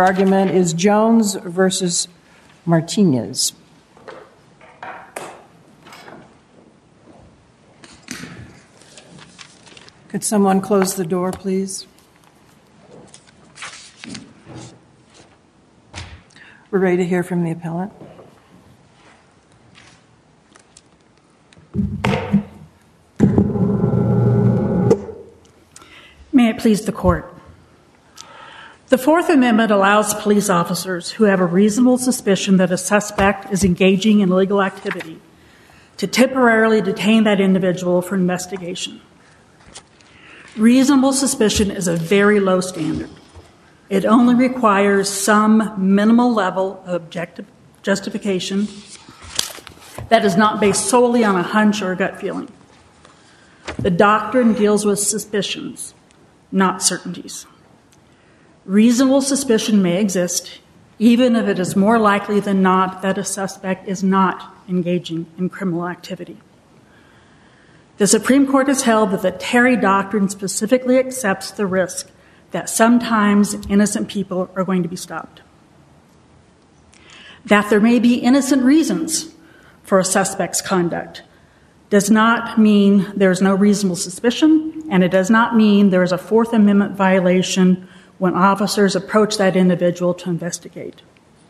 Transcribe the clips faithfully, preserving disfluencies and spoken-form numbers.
Argument is Jones versus Martinez. Could someone close the door, please? We're ready to hear from the appellant. May it please the court. The Fourth Amendment allows police officers who have a reasonable suspicion that a suspect is engaging in illegal activity to temporarily detain that individual for investigation. Reasonable suspicion is a very low standard. It only requires some minimal level of objective justification that is not based solely on a hunch or a gut feeling. The doctrine deals with suspicions, not certainties. Reasonable suspicion may exist, even if it is more likely than not that a suspect is not engaging in criminal activity. The Supreme Court has held that the Terry Doctrine specifically accepts the risk that sometimes innocent people are going to be stopped. That there may be innocent reasons for a suspect's conduct does not mean there is no reasonable suspicion, and it does not mean there is a Fourth Amendment violation when officers approach that individual to investigate.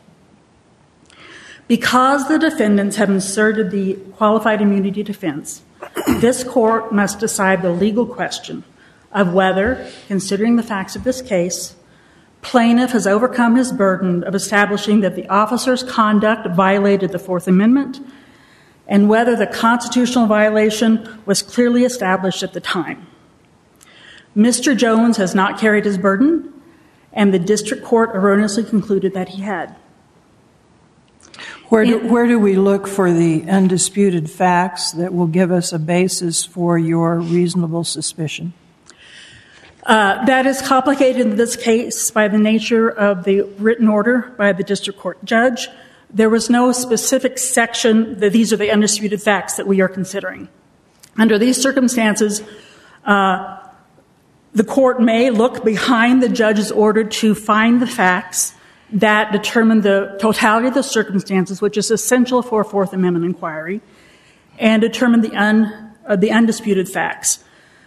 Because the defendants have inserted the qualified immunity defense, this court must decide the legal question of whether, considering the facts of this case, plaintiff has overcome his burden of establishing that the officer's conduct violated the Fourth Amendment and whether the constitutional violation was clearly established at the time. Mister Jones has not carried his burden, and the district court erroneously concluded that he had. Where do, where do we look for the undisputed facts that will give us a basis for your reasonable suspicion? Uh, that is complicated in this case by the nature of the written order by the district court judge. There was no specific section that these are the undisputed facts that we are considering. Under these circumstances, uh, the court may look behind the judge's order to find the facts that determine the totality of the circumstances, which is essential for a Fourth Amendment inquiry, and determine the, un, uh, the undisputed facts.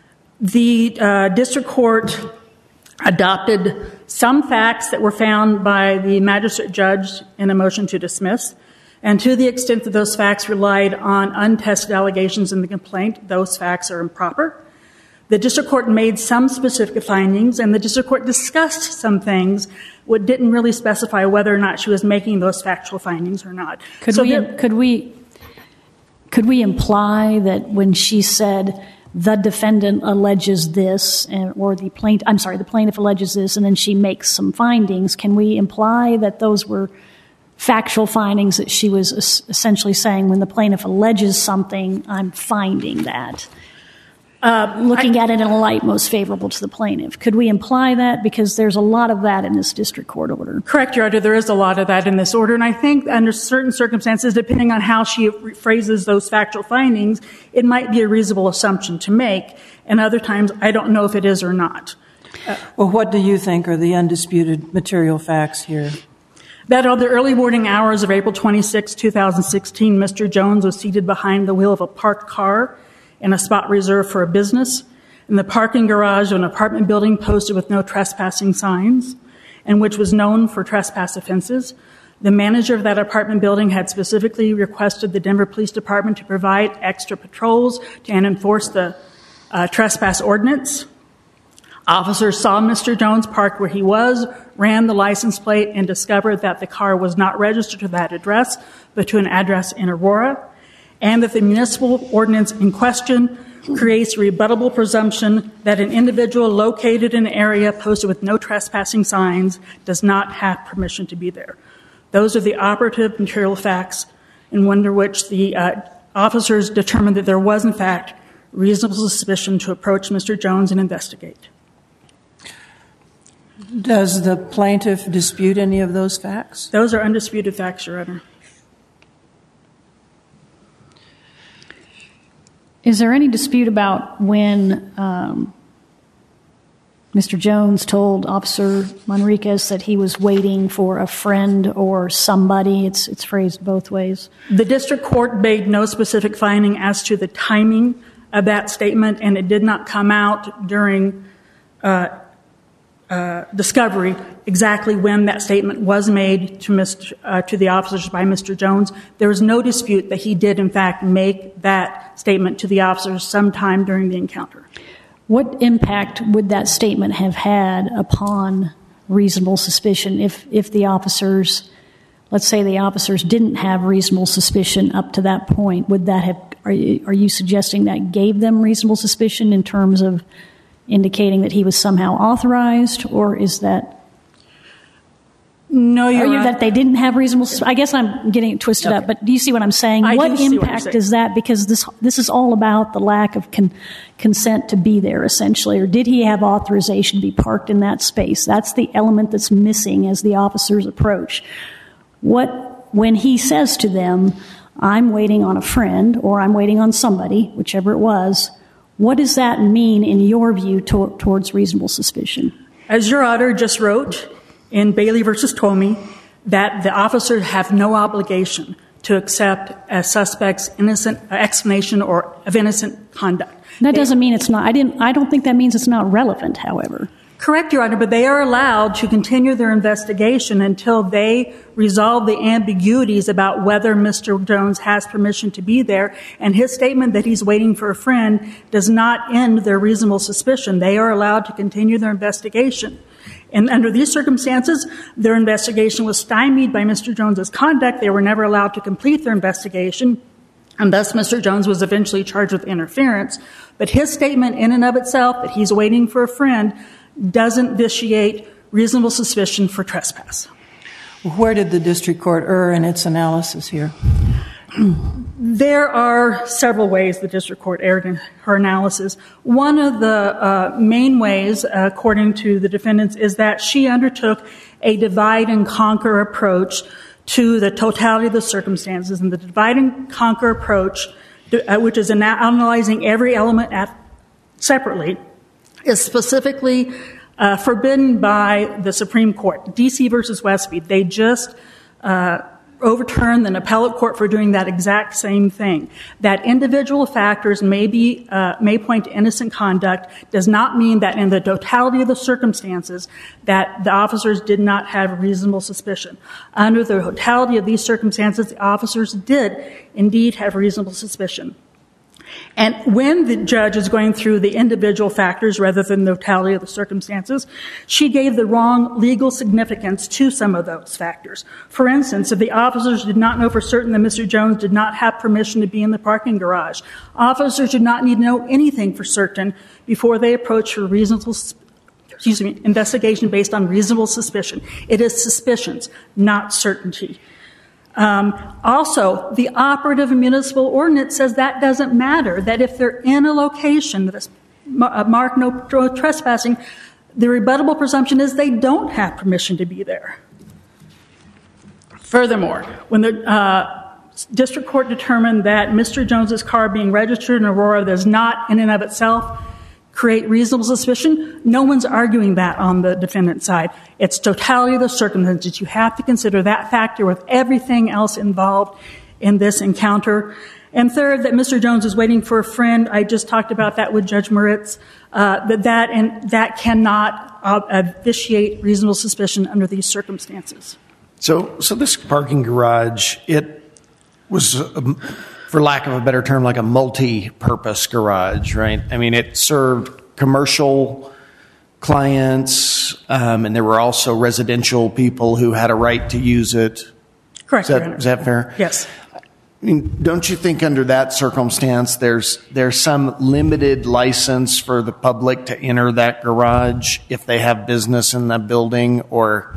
The uh, district court adopted some facts that were found by the magistrate judge in a motion to dismiss, and to the extent that those facts relied on untested allegations in the complaint, those facts are improper. The district court made some specific findings, and the district court discussed some things what didn't really specify whether or not she was making those factual findings or not. Could so we there, could we could we imply that when she said the defendant alleges this, or the plaintiff, I'm sorry, the plaintiff alleges this, and then she makes some findings, can we imply that those were factual findings that she was essentially saying when the plaintiff alleges something, I'm finding that? Uh, looking I, at it in a light most favorable to the plaintiff. Could we imply that? Because there's a lot of that in this district court order. Correct, Your Honor. There is a lot of that in this order. And I think under certain circumstances, depending on how she phrases those factual findings, it might be a reasonable assumption to make. And other times, I don't know if it is or not. Uh, well, what do you think are the undisputed material facts here? That on the early morning hours of April twenty-sixth, twenty sixteen, Mister Jones was seated behind the wheel of a parked car in a spot reserved for a business in the parking garage of an apartment building posted with no trespassing signs and which was known for trespass offenses. The manager of that apartment building had specifically requested the Denver Police Department to provide extra patrols to enforce the uh, trespass ordinance. Officers saw Mister Jones parked where he was, ran the license plate, and discovered that the car was not registered to that address, but to an address in Aurora, and that the municipal ordinance in question creates a rebuttable presumption that an individual located in an area posted with no trespassing signs does not have permission to be there. Those are the operative material facts, and under which the uh, officers determined that there was, in fact, reasonable suspicion to approach Mister Jones and investigate. Does the plaintiff dispute any of those facts? Those are undisputed facts, Your Honor. Is there any dispute about when um, Mister Jones told Officer Manriquez that he was waiting for a friend or somebody. It's it's phrased both ways. The district court made no specific finding as to the timing of that statement, and it did not come out during uh, uh, discovery exactly when that statement was made to Mister Uh, to the officers by Mister Jones. There was no dispute that he did, in fact, make that statement to the officers sometime during the encounter. What impact would that statement have had upon reasonable suspicion if, if the officers, let's say the officers didn't have reasonable suspicion up to that point? Would that have, are you, are you suggesting that gave them reasonable suspicion in terms of indicating that he was somehow authorized, or is that... No, you're you, right. that they didn't have reasonable. I guess I'm getting it twisted okay. up, but do you see what I'm saying? I what do see impact what is that? Because this this is all about the lack of con, consent to be there, essentially. Or did he have authorization to be parked in that space? That's the element that's missing as the officers approach. What when he says to them, "I'm waiting on a friend" or "I'm waiting on somebody," whichever it was, what does that mean in your view to, towards reasonable suspicion? As your Honor just wrote in Bailey versus Tomey, that the officers have no obligation to accept a suspect's innocent uh, explanation or of innocent conduct. That they, doesn't mean it's not. I didn't. I don't think that means it's not relevant. However, correct, Your Honor, but they are allowed to continue their investigation until they resolve the ambiguities about whether Mister Jones has permission to be there. And his statement that he's waiting for a friend does not end their reasonable suspicion. They are allowed to continue their investigation. And under these circumstances, their investigation was stymied by Mister Jones's conduct. They were never allowed to complete their investigation, and thus Mister Jones was eventually charged with interference. But his statement in and of itself, that he's waiting for a friend, doesn't vitiate reasonable suspicion for trespass. Where did the district court err in its analysis here? There are several ways the district court erred in her analysis. One of the uh, main ways, uh, according to the defendants, is that she undertook a divide and conquer approach to the totality of the circumstances. And the divide and conquer approach, uh, which is analyzing every element at, separately, is specifically uh, forbidden by the Supreme Court. D C versus Westby, they just uh, overturned an appellate court for doing that exact same thing. That individual factors may be uh, may point to innocent conduct does not mean that in the totality of the circumstances that the officers did not have reasonable suspicion. Under the totality of these circumstances, the officers did indeed have reasonable suspicion. And when the judge is going through the individual factors rather than the totality of the circumstances, she gave the wrong legal significance to some of those factors. For instance, if the officers did not know for certain that Mister Jones did not have permission to be in the parking garage, officers did not need to know anything for certain before they approach for reasonable excuse me, investigation based on reasonable suspicion. It is suspicions, not certainty. Um, also, the operative municipal ordinance says that doesn't matter, that if they're in a location that's marked no trespassing, the rebuttable presumption is they don't have permission to be there. Furthermore, when the uh, district court determined that Mister Jones's car being registered in Aurora does not in and of itself create reasonable suspicion, no one's arguing that on the defendant's side. It's totality of the circumstances. You have to consider that factor with everything else involved in this encounter. And third, that Mister Jones is waiting for a friend. I just talked about that with Judge Moritz. Uh, that that and that cannot uh, vitiate reasonable suspicion under these circumstances. So, so this parking garage, it was, um, for lack of a better term, like a multi-purpose garage, right? I mean, it served commercial clients, um, and there were also residential people who had a right to use it. Correct. Is that, is that fair? Yes. I mean, don't you think under that circumstance there's there's some limited license for the public to enter that garage if they have business in that building or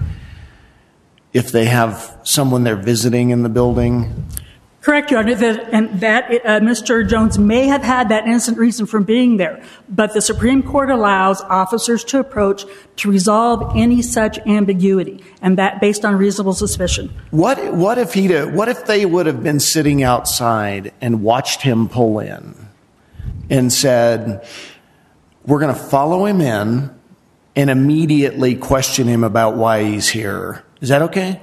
if they have someone they're visiting in the building? Correct, Your Honor, that, and that uh, Mister Jones may have had that innocent reason for being there, but the Supreme Court allows officers to approach to resolve any such ambiguity, and that based on reasonable suspicion. What what if he what if they would have been sitting outside and watched him pull in and said, "We're going to follow him in, and immediately question him about why he's here. Is that okay?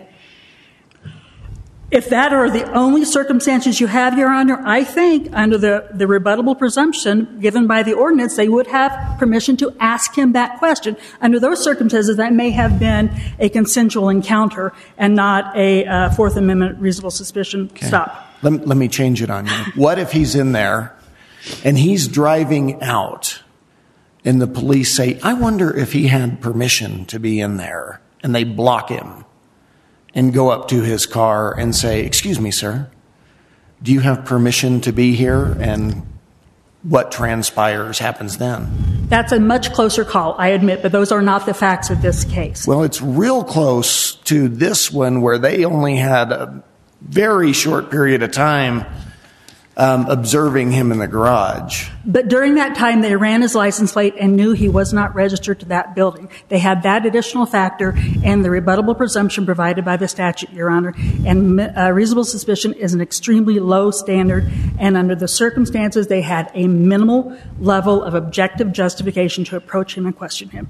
If that are the only circumstances you have, Your Honor, I think under the, the rebuttable presumption given by the ordinance, they would have permission to ask him that question. Under those circumstances, that may have been a consensual encounter and not a uh, Fourth Amendment reasonable suspicion Okay. stop. Let, let me change it on you. What if he's in there and he's driving out and the police say, I wonder if he had permission to be in there, and they block him and go up to his car and say, excuse me, sir, do you have permission to be here? And what transpires happens then? That's a much closer call, I admit, but those are not the facts of this case. Well, it's real close to this one where they only had a very short period of time um, observing him in the garage. But during that time, they ran his license plate and knew he was not registered to that building. They had that additional factor and the rebuttable presumption provided by the statute, Your Honor. And uh, reasonable suspicion is an extremely low standard, and under the circumstances, they had a minimal level of objective justification to approach him and question him.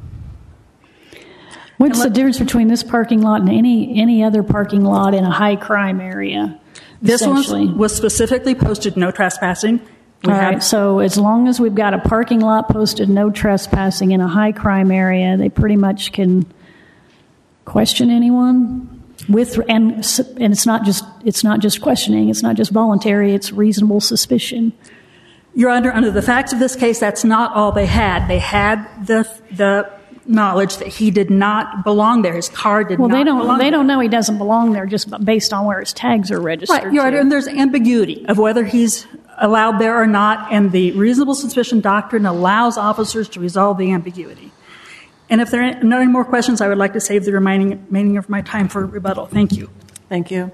What's the difference between this parking lot and any any other parking lot in a high crime area? This essentially? one was specifically posted no trespassing. We All have- right, so as long as we've got a parking lot posted no trespassing in a high crime area, they pretty much can question anyone with and and it's not just it's not just questioning, it's not just voluntary, it's reasonable suspicion. Your Honor, under the facts of this case, that's not all they had. They had the the knowledge that he did not belong there. His car did Well, not they don't belong they there. don't know he doesn't belong there just based on where his tags are registered. Right, Your Honor, to. and there's ambiguity of whether he's allowed there or not, and the reasonable suspicion doctrine allows officers to resolve the ambiguity. And if there are no more questions, I would like to save the remaining, remaining of my time for rebuttal. Thank you. Thank you.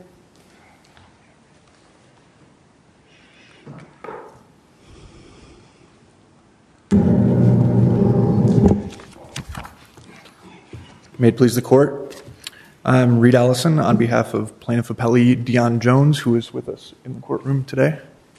May it please the court. I'm Reed Allison on behalf of plaintiff appellee Dion Jones, who is with us in the courtroom today.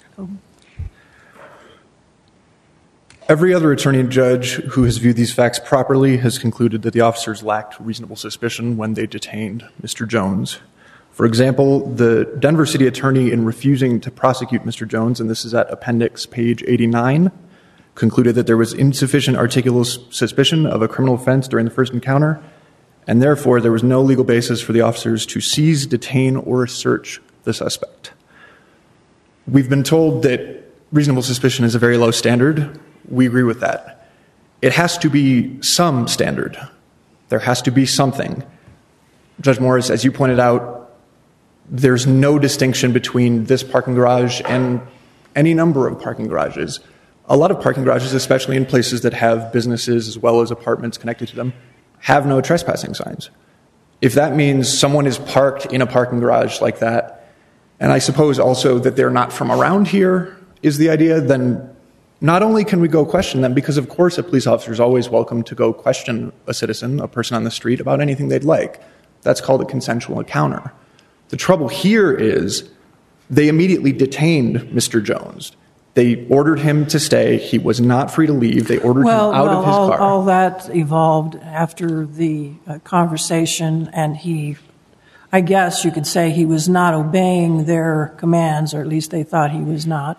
Every other attorney and judge who has viewed these facts properly has concluded that the officers lacked reasonable suspicion when they detained Mister Jones. For example, the Denver city attorney, in refusing to prosecute Mister Jones, and this is at appendix page eighty-nine, concluded that there was insufficient articulable suspicion of a criminal offense during the first encounter, and therefore there was no legal basis for the officers to seize, detain, or search the suspect. We've been told that reasonable suspicion is a very low standard. We agree with that. It has to be some standard. There has to be something. Judge Morris, as you pointed out, there's no distinction between this parking garage and any number of parking garages. A lot of parking garages, especially in places that have businesses as well as apartments connected to them, have no trespassing signs. If that means someone is parked in a parking garage like that, and I suppose also that they're not from around here is the idea, then not only can we go question them, because of course a police officer is always welcome to go question a citizen, a person on the street, about anything they'd like. That's called a consensual encounter. The trouble here is they immediately detained Mister Jones. They ordered him to stay. He was not free to leave. They ordered Well, him out well, of his all, car. all that evolved after the uh, conversation, and he, I guess you could say he was not obeying their commands, or at least they thought he was not.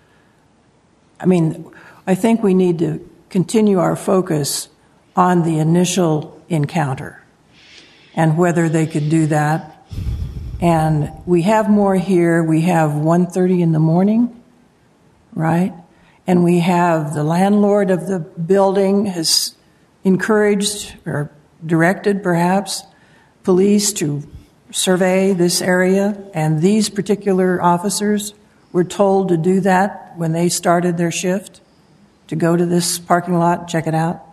I mean, I think we need to continue our focus on the initial encounter and whether they could do that. And we have more here. We have one thirty in the morning, right? And we have the landlord of the building has encouraged or directed, perhaps, police to survey this area, and these particular officers were told to do that when they started their shift, to go to this parking lot, check it out.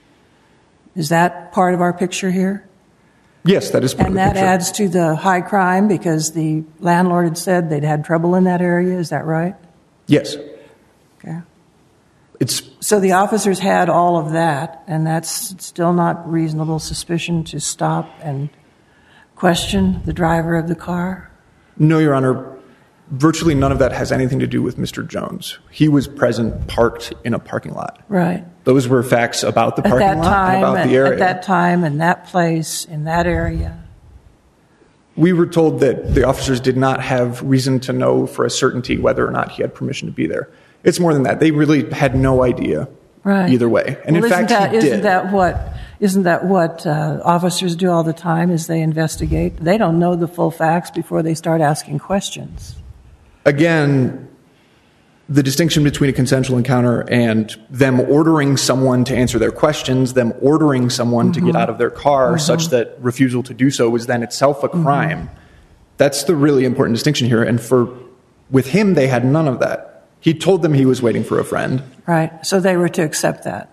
Is that part of our picture here? Yes, that is part And of the that picture. adds to the high crime because the landlord had said they'd had trouble in that area. Is that right? Yes. Okay. It's So the officers had all of that, and that's still not reasonable suspicion to stop and question the driver of the car? no, Your Honor. Virtually none of that has anything to do with Mister Jones. He was present, parked in a parking lot. Right. Those were facts about the At parking that lot time, and about at, the area. at that time, in that place, in that area. We were told that the officers did not have reason to know for a certainty whether or not he had permission to be there. It's more than that. They really had no idea Right. either way. And well, in fact, isn't that, he isn't did. That what, isn't that what uh, officers do all the time as they investigate? They don't know the full facts before they start asking questions. Again, the distinction between a consensual encounter and them ordering someone to answer their questions, them ordering someone mm-hmm. to get out of their car mm-hmm. such that refusal to do so is then itself a crime. Mm-hmm. That's the really important distinction here. And for with him, they had none of that. He told them he was waiting for a friend. Right. So they were to accept that.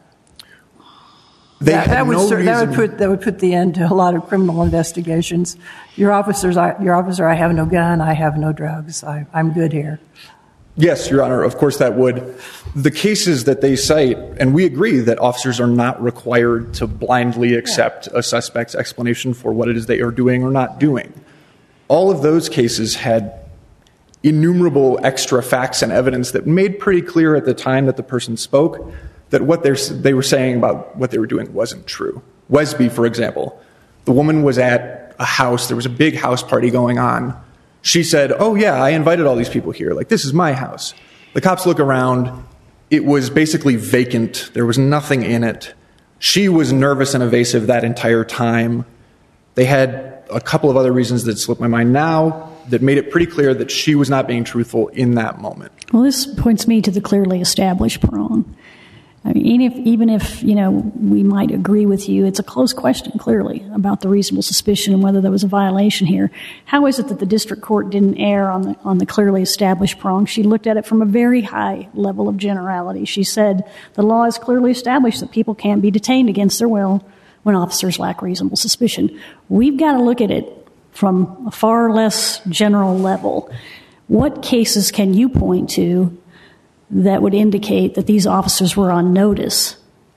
They that, had that would no ser- reason. that would put that would put the end to a lot of criminal investigations. Your officers, I, your officer, I have no gun, I have no drugs, I, I'm good here. Yes, Your Honor, of course that would. The cases that they cite, and we agree that officers are not required to blindly accept yeah. a suspect's explanation for what it is they are doing or not doing. All of those cases had innumerable extra facts and evidence that made pretty clear at the time that the person spoke that what they were saying about what they were doing wasn't true. Wesby, for example, the woman was at a house, there was a big house party going on. She said, oh yeah, I invited all these people here, like this is my house. The cops look around, it was basically vacant, there was nothing in it. She was nervous and evasive that entire time. They had a couple of other reasons that slip my mind now that made it pretty clear that she was not being truthful in that moment. Well, this points me to the clearly established prong. I mean, even if, even if, you know, we might agree with you, it's a close question, clearly, about the reasonable suspicion and whether there was a violation here. How is it that the district court didn't err on the, on the clearly established prong? She looked at it from a very high level of generality. She said the law is clearly established that people can't be detained against their will when officers lack reasonable suspicion. We've got to look at it from a far less general level. What cases can you point to that would indicate that these officers were on notice,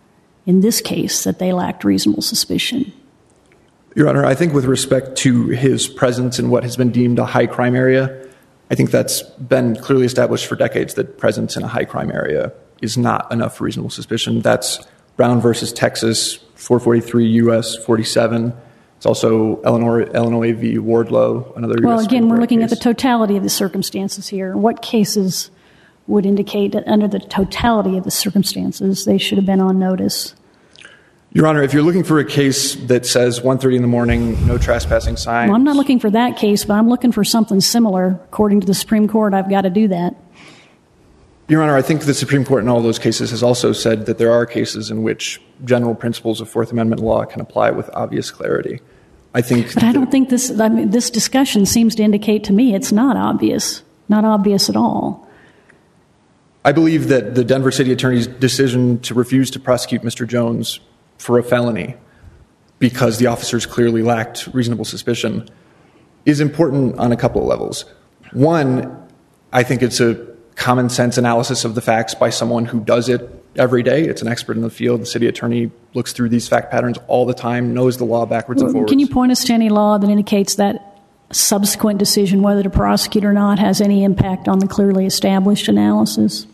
in this case, that they lacked reasonable suspicion? Your Honor, I think with respect to his presence in what has been deemed a high crime area, I think that's been clearly established for decades that presence in a high crime area is not enough for reasonable suspicion. That's Brown versus Texas, four forty-three U S forty-seven. It's also Illinois, Illinois v. Wardlow, another U S Well, again, we're looking case. at the totality of the circumstances here. What cases would indicate that under the totality of the circumstances, they should have been on notice? Your Honor, if you're looking for a case that says one thirty in the morning, no trespassing signs... Well, I'm not looking for that case, but I'm looking for something similar. According to the Supreme Court, I've got to do that. Your Honor, I think the Supreme Court in all those cases has also said that there are cases in which general principles of Fourth Amendment law can apply with obvious clarity. I think... But I don't think this... I mean, this discussion seems to indicate to me it's not obvious. Not obvious at all. I believe that the Denver City Attorney's decision to refuse to prosecute Mister Jones for a felony because the officers clearly lacked reasonable suspicion is important on a couple of levels. One, I think it's a common sense analysis of the facts by someone who does it every day. It's an expert in the field. The city attorney looks through these fact patterns all the time, knows the law backwards and forwards. Can you point us to any law that indicates that subsequent decision whether to prosecute or not has any impact on the clearly established analysis?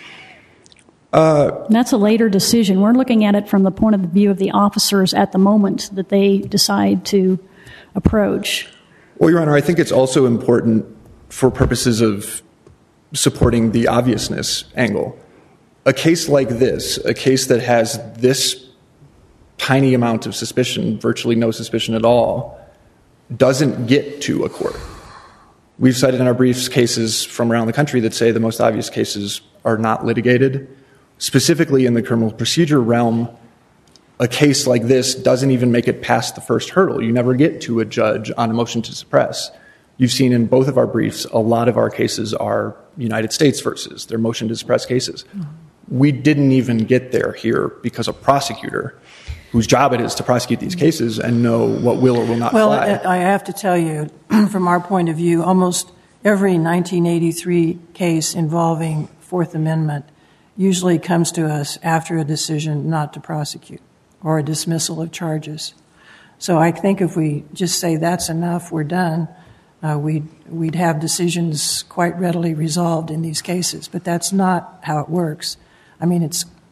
Uh, That's a later decision. We're looking at it from the point of view of the officers at the moment that they decide to approach. Well, Your Honor, I think it's also important for purposes of supporting the obviousness angle. A case like this, a case that has this tiny amount of suspicion, virtually no suspicion at all, doesn't get to a court. We've cited in our briefs cases from around the country that say the most obvious cases are not litigated. Specifically in the criminal procedure realm, a case like this doesn't even make it past the first hurdle. You never get to a judge on a motion to suppress. You've seen in both of our briefs, a lot of our cases are United States versus. They're motion to suppress cases. We didn't even get there here because a prosecutor, whose job it is to prosecute these cases and know what will or will not well, fly. Well, I have to tell you, from our point of view, almost every nineteen eighty-three case involving Fourth Amendment usually comes to us after a decision not to prosecute or a dismissal of charges. So I think if we just say that's enough, we're done, uh, we'd, we'd have decisions quite readily resolved in these cases. But that's not how it works. I mean, it's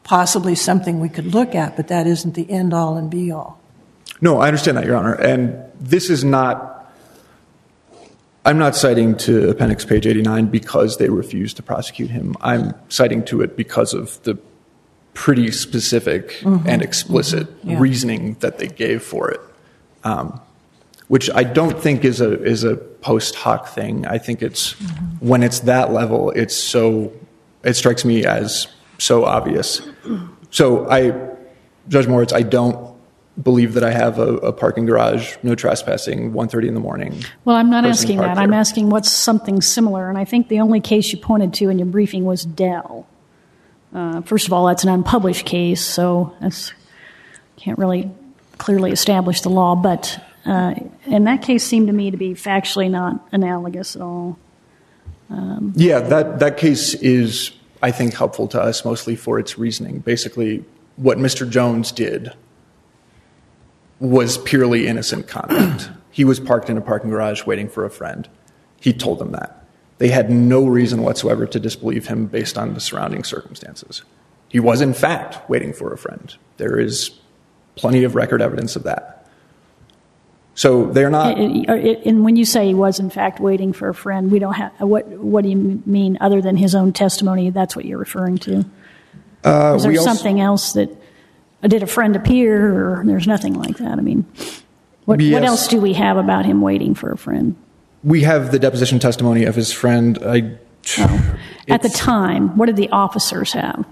possibly something we could look at, but that isn't the end-all and be-all. No, I understand that, Your Honor. And this is not, I'm not citing to appendix page eighty-nine because they refused to prosecute him. I'm citing to it because of the pretty specific mm-hmm. and explicit mm-hmm. yeah. reasoning that they gave for it, um, which I don't think is a is a post hoc thing. I think it's mm-hmm. when it's that level, it's so, it strikes me as so obvious. So I, Judge Moritz, I don't believe that I have a, a parking garage, no trespassing, one thirty in the morning. Well, I'm not asking that. There. I'm asking what's something similar. And I think the only case you pointed to in your briefing was Dell. Uh, first of all, that's an unpublished case, so that's can't really clearly establish the law. But uh, and that case seemed to me to be factually not analogous at all. Um, yeah, that, that case is, I think, helpful to us mostly for its reasoning. Basically, what Mister Jones did was purely innocent conduct. He was parked in a parking garage waiting for a friend. He told them that. They had no reason whatsoever to disbelieve him based on the surrounding circumstances. He was, in fact, waiting for a friend. There is plenty of record evidence of that. So they're not... And when you say he was, in fact, waiting for a friend, we don't have... What, what do you mean, other than his own testimony, that's what you're referring to? Uh, Is there something also, else that... Did a friend appear, or there's nothing like that? I mean, what, yes. what else do we have about him waiting for a friend? We have the deposition testimony of his friend. I, oh. At the time, what did the officers have?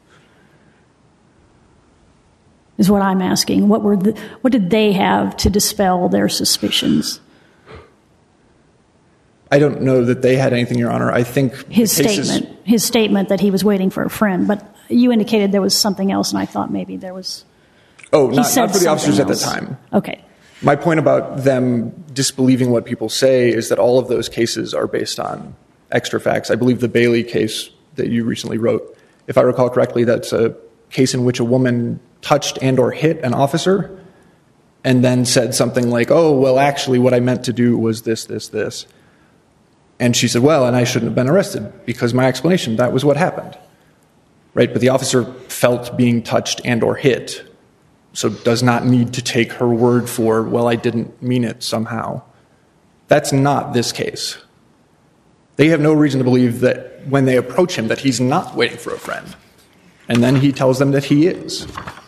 Is what I'm asking. What were the, what did they have to dispel their suspicions? I don't know that they had anything, Your Honor. I think his statement, is, his statement that he was waiting for a friend, but you indicated there was something else, and I thought maybe there was... Oh, not, not for the officers else. At the time. Okay. My point about them disbelieving what people say is that all of those cases are based on extra facts. I believe the Bailey case that you recently wrote, if I recall correctly, that's a case in which a woman touched and or hit an officer and then said something like, oh, well, actually what I meant to do was this, this, this. And she said, well, and I shouldn't have been arrested because my explanation, that was what happened. Right? But the officer felt being touched and or hit, so does not need to take her word for, well, I didn't mean it somehow. That's not this case. They have no reason to believe that when they approach him that he's not waiting for a friend. And then he tells them that he is.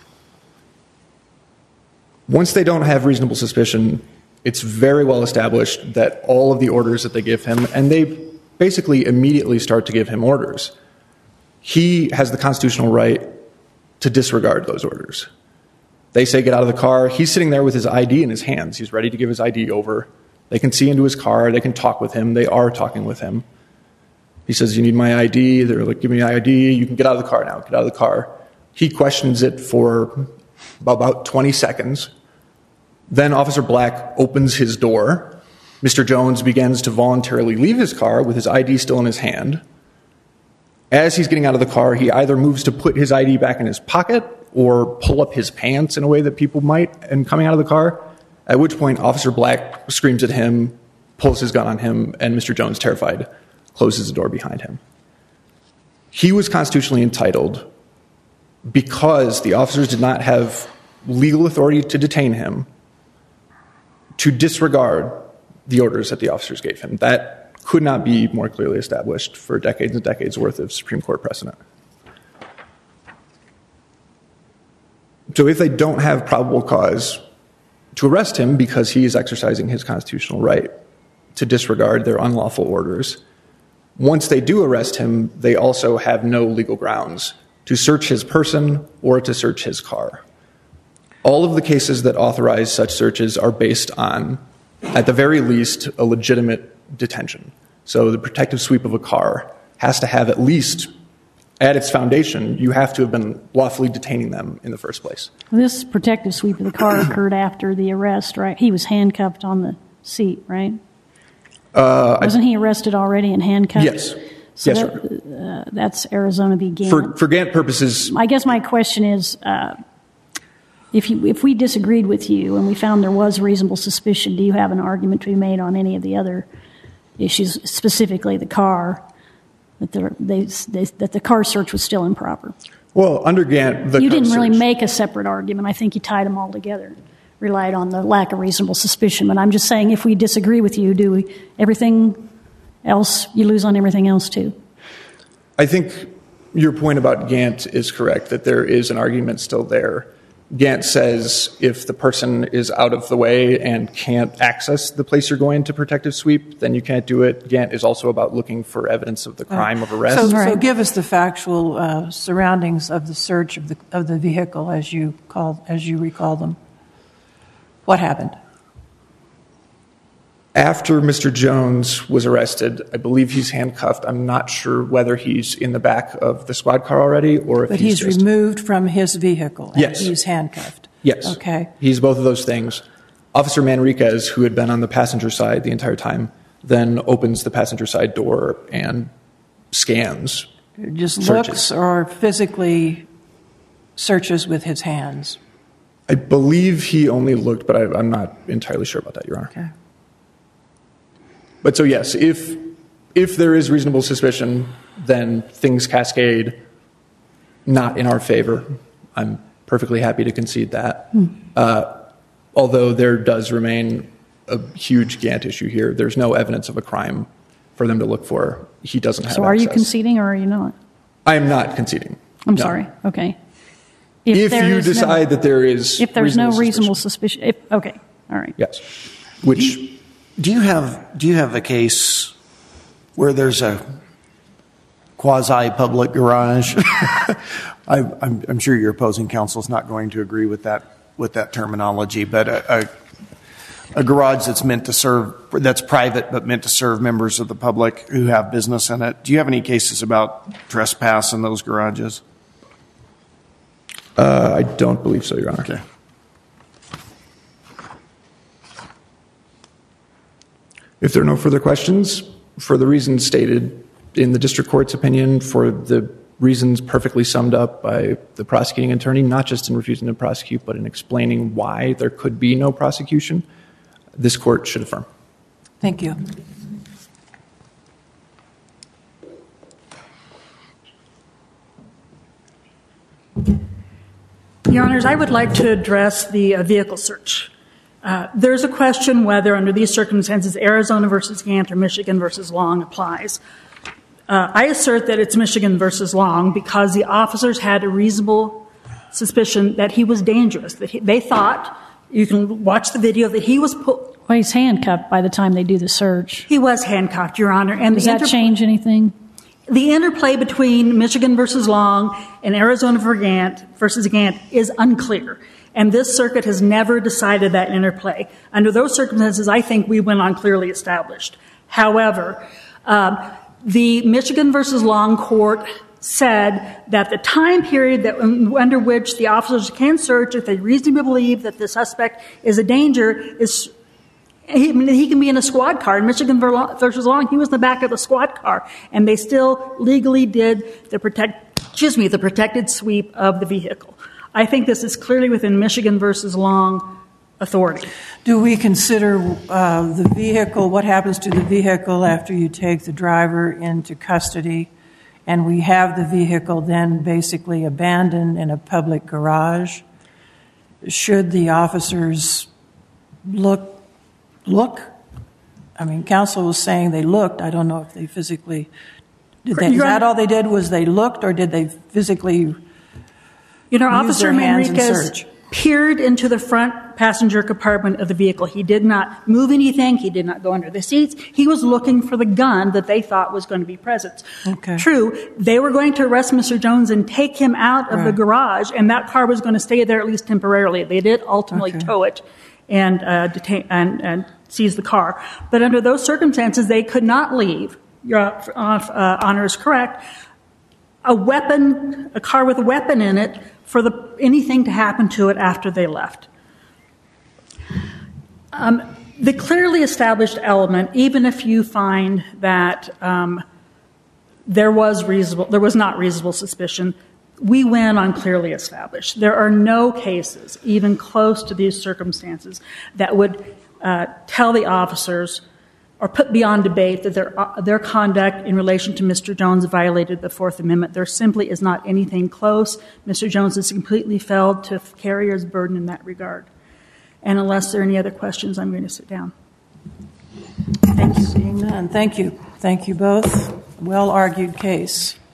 Once they don't have reasonable suspicion, it's very well established that all of the orders that they give him, and they basically immediately start to give him orders. He has the constitutional right to disregard those orders. They say, get out of the car. He's sitting there with his I D in his hands. He's ready to give his I D over. They can see into his car. They can talk with him. They are talking with him. He says, you need my I D. They're like, give me my I D. You can get out of the car now. Get out of the car. He questions it for about twenty seconds. Then Officer Black opens his door. Mister Jones begins to voluntarily leave his car with his I D still in his hand. As he's getting out of the car, he either moves to put his I D back in his pocket or pull up his pants in a way that people might and coming out of the car, at which point Officer Black screams at him, pulls his gun on him, and Mister Jones, terrified, closes the door behind him. He was constitutionally entitled, because the officers did not have legal authority to detain him, to disregard the orders that the officers gave him. That could not be more clearly established for decades and decades worth of Supreme Court precedent. So if they don't have probable cause to arrest him because he is exercising his constitutional right to disregard their unlawful orders, once they do arrest him, they also have no legal grounds to search his person or to search his car. All of the cases that authorize such searches are based on, at the very least, a legitimate detention. So the protective sweep of a car has to have at least, at its foundation, you have to have been lawfully detaining them in the first place. This protective sweep of the car occurred after the arrest, right? He was handcuffed on the seat, right? Uh, Wasn't he arrested already and handcuffed? Yes. So yes, that, uh, that's Arizona v. Gant. For, for Gant purposes... I guess my question is, uh, if, you, if we disagreed with you and we found there was reasonable suspicion, do you have an argument to be made on any of the other issues, specifically the car, that, they, they, that the car search was still improper? Well, under Gant, the You didn't really search- make a separate argument. I think you tied them all together, relied on the lack of reasonable suspicion. But I'm just saying, if we disagree with you, do we, everything else, you lose on everything else too? I think your point about Gant is correct, that there is an argument still there. Gant says if the person is out of the way and can't access the place you're going to protective sweep, then you can't do it. Gant is also about looking for evidence of the crime of arrest. So, so Right. give us the factual uh, surroundings of the search of the of the vehicle as you call as you recall them. What happened? After Mister Jones was arrested, I believe he's handcuffed. I'm not sure whether he's in the back of the squad car already or if But he's, he's just... removed from his vehicle. And Yes. he's handcuffed. Yes. Okay. He's both of those things. Officer Manriquez, who had been on the passenger side the entire time, then opens the passenger side door and scans. Just Searches. looks or physically searches with his hands. I believe he only looked, but I, I'm not entirely sure about that, Your Honor. Okay. But so yes, if if there is reasonable suspicion, then things cascade not in our favor. I'm perfectly happy to concede that. Hmm. Uh, although there does remain a huge Gant issue here. There's no evidence of a crime for them to look for. He doesn't have So are you access. conceding or are you not? I am not conceding. I'm No. sorry. Okay. If, there you is no- decide that there is If there's no reasonable reasonable suspicion. suspicion. If, okay. All right. Yes. Which... Do you have do you have a case where there's a quasi-public garage? I, I'm, I'm sure your opposing counsel is not going to agree with that with that terminology, but a, a, a garage that's meant to serve that's private but meant to serve members of the public who have business in it. Do you have any cases about trespass in those garages? Uh, I don't believe so, Your Honor. Okay. If there are no further questions, for the reasons stated in the district court's opinion, for the reasons perfectly summed up by the prosecuting attorney, not just in refusing to prosecute, but in explaining why there could be no prosecution, this court should affirm. Thank you. Your Honors, I would like to address the uh, vehicle search. Uh, there's a question whether, under these circumstances, Arizona versus Gant or Michigan versus Long applies. Uh, I assert that it's Michigan versus Long because the officers had a reasonable suspicion that he was dangerous. That he, they thought, you can watch the video, that he was put. Well, he's handcuffed by the time they do the search. He was handcuffed, Your Honor. And Does the that inter- change anything? The interplay between Michigan versus Long and Arizona for Gant versus Gant is unclear. And this circuit has never decided that interplay. Under those circumstances, I think we went on clearly established. However, um, the Michigan versus Long court said that the time period that under which the officers can search if they reasonably believe that the suspect is a danger is he, he can be in a squad car. In Michigan versus Long, he was in the back of the squad car, and they still legally did the protect, excuse me, the protected sweep of the vehicle. I think this is clearly within Michigan versus Long authority. Do we consider uh, the vehicle, what happens to the vehicle after you take the driver into custody and we have the vehicle then basically abandoned in a public garage? Should the officers look, look? I mean, counsel was saying they looked. I don't know if they physically, did they, is that all they did was they looked, or did they physically You know, use Officer their hands and Manriquez search? peered into the front passenger compartment of the vehicle. He did not move anything. He did not go under the seats. He was looking for the gun that they thought was going to be present. Okay. True, they were going to arrest Mister Jones and take him out of Right. the garage, and that car was going to stay there at least temporarily. They did ultimately Okay. tow it and, uh, detain and, and seize the car. But under those circumstances, they could not leave. Your uh, Honor is correct. A weapon, a car with a weapon in it, for the, anything to happen to it after they left. Um, the clearly established element, even if you find that um, there was reasonable, there was not reasonable suspicion, we win on clearly established. There are no cases, even close to these circumstances, that would uh, tell the officers or put beyond debate that their, uh, their conduct in relation to Mister Jones violated the Fourth Amendment. There simply is not anything close. Mister Jones has completely failed to carry his burden in that regard. And unless there are any other questions, I'm going to sit down. Thank you. Seeing none. Thank you. Thank you both. Well-argued case.